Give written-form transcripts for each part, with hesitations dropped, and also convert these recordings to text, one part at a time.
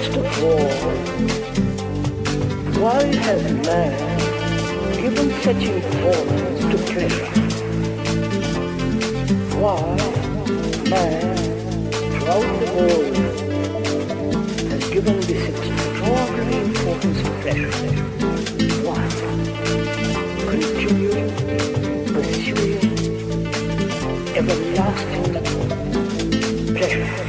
First of all, why has man given such importance to pleasure? Why man throughout the world has given this extraordinary importance to pleasure? Why? Continuing, pursuing, everlasting pleasure.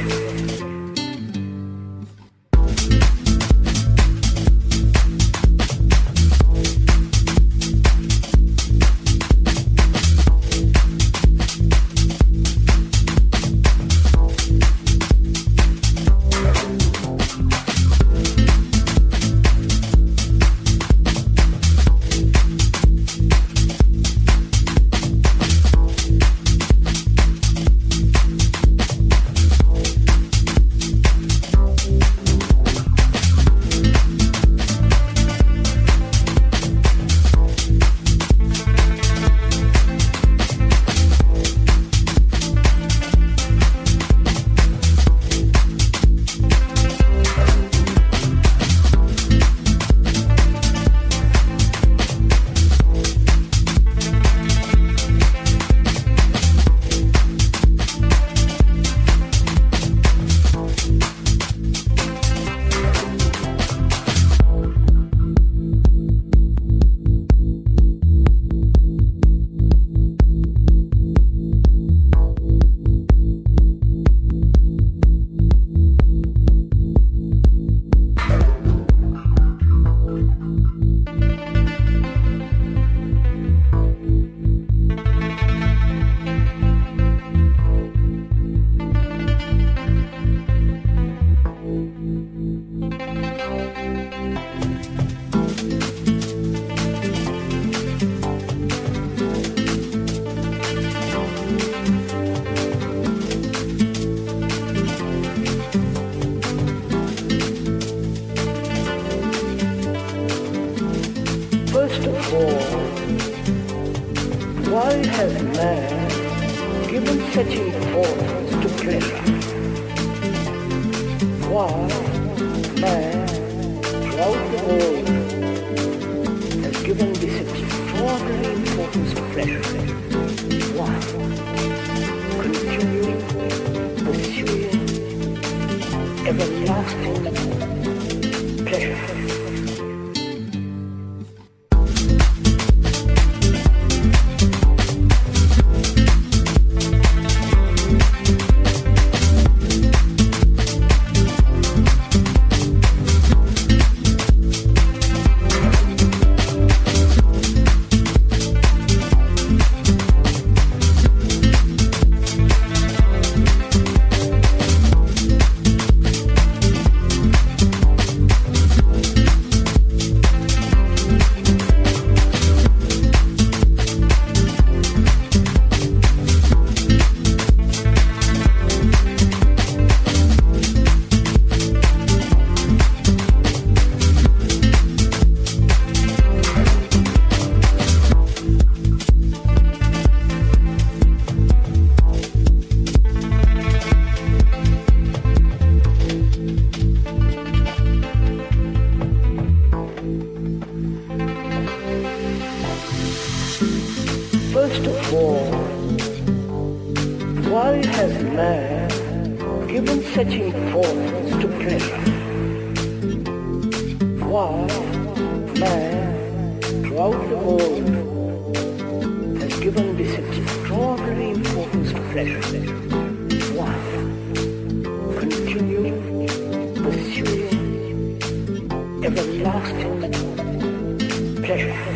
First of all, why has man given such importance to pleasure? Why man throughout the world has given this extraordinary importance to pleasure? Why? Continuing, pursuing, everlasting pleasure. First of all, why has man given such importance to pleasure? Why man throughout the world has given this extraordinary importance to pleasure? Why? Continuing, pursuing, everlasting pleasure.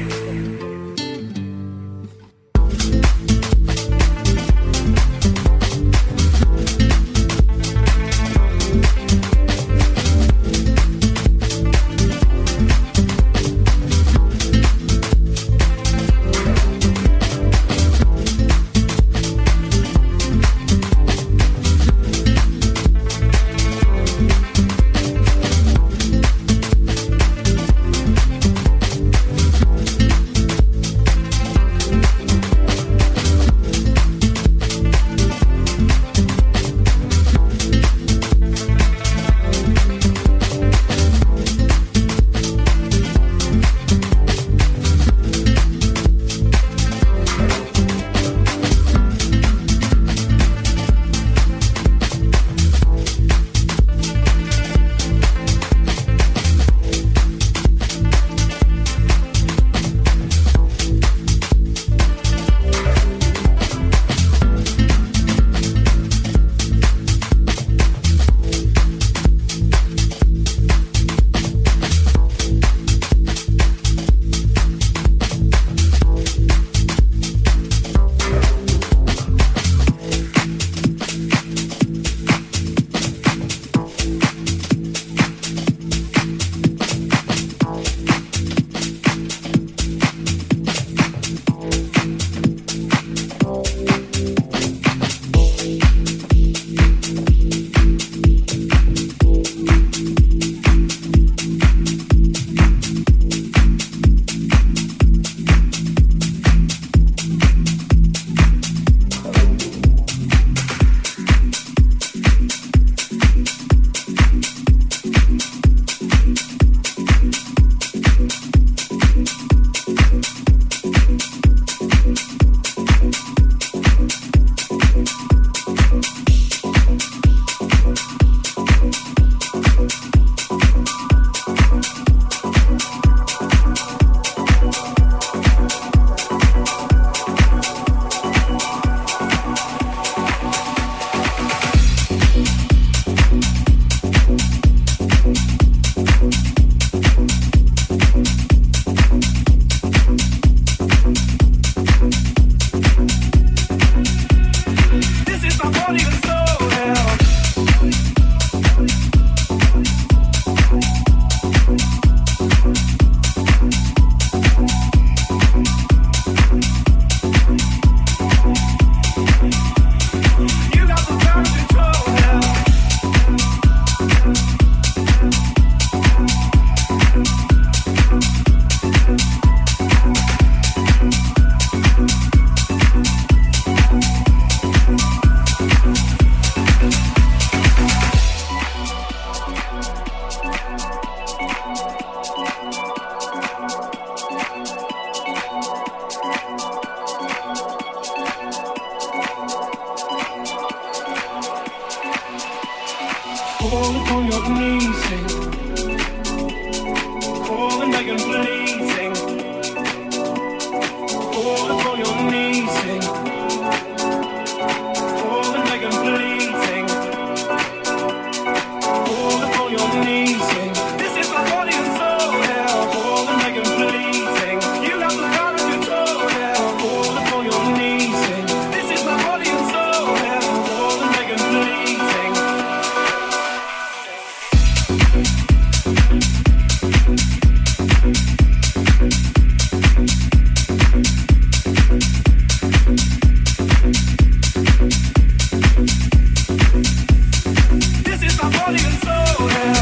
Fall upon your knees, sing. Fall and beg and please, sing. Fall upon your knees, sing. Fall and beg and please, sing. Fall upon your knees, sing. This is my body and soul, yeah. Fall and beg and please, sing. You have the power to control, yeah. Fall upon your knees, sing. This is my body and soul, yeah. Fall and beg and please, sing. This is my body and soul, yeah.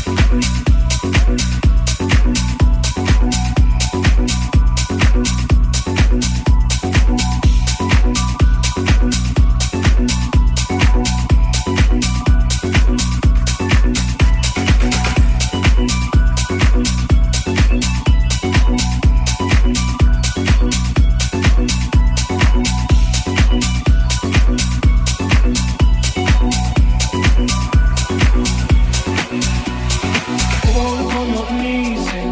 Fall upon your knees, sing.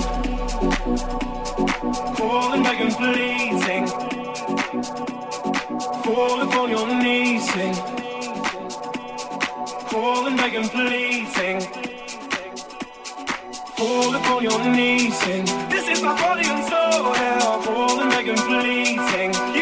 Fall and beg and please, sing. Fall upon your knees, sing. Fall and beg and please, sing. Fall upon your knees, sing. This is my body and soul, yeah. Fall and beg and please, sing.